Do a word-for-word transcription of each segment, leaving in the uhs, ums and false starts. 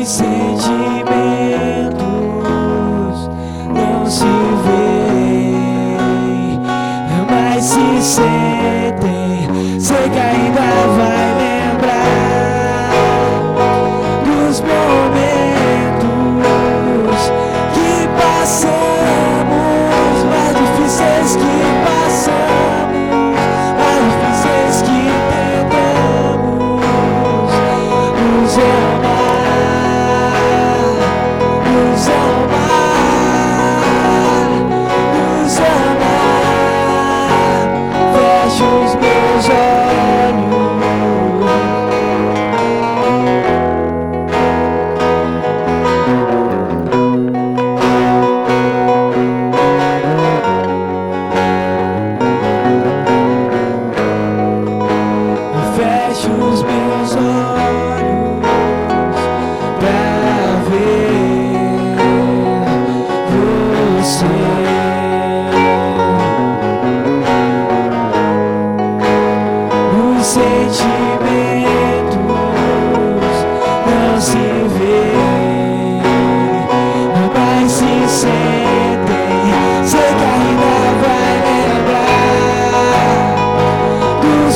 Os sentimentos não se veem, mas se sentem. Sei que ainda vai lembrar dos momentos que passamos, mais difíceis que passamos, mais difíceis que tentamos nos amar, nos amar, nos amar. Feche os meus olhos. Feche os meus olhos pra ver você. Os sentimentos não se veem, mas se sentem. Sei que ainda vai lembrar dos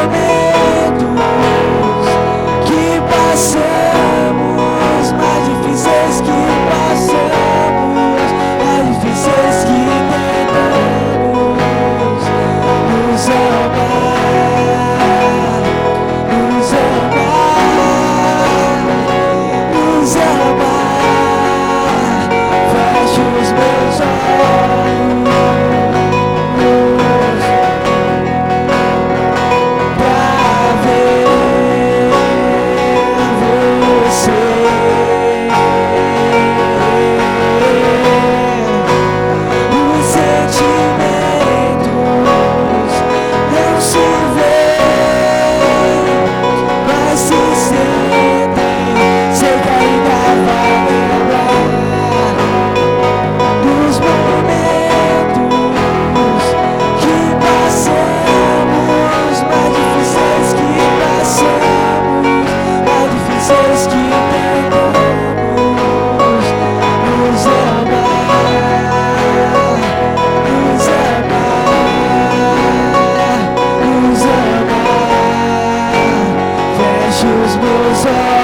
momentos que passamos, mais difíceis que passamos, mais difíceis que tentamos nos amar, nos amar, nos amar. Feche os meus olhos pra ver você. Os sentimentos não se veem, mas se sentem. Sei que ainda vai lembrar dos momentos que passamos, mais difíceis que passamos, mais difíceis que tentamos nos amar, nos amar, nos amar. Feche os meus olhos.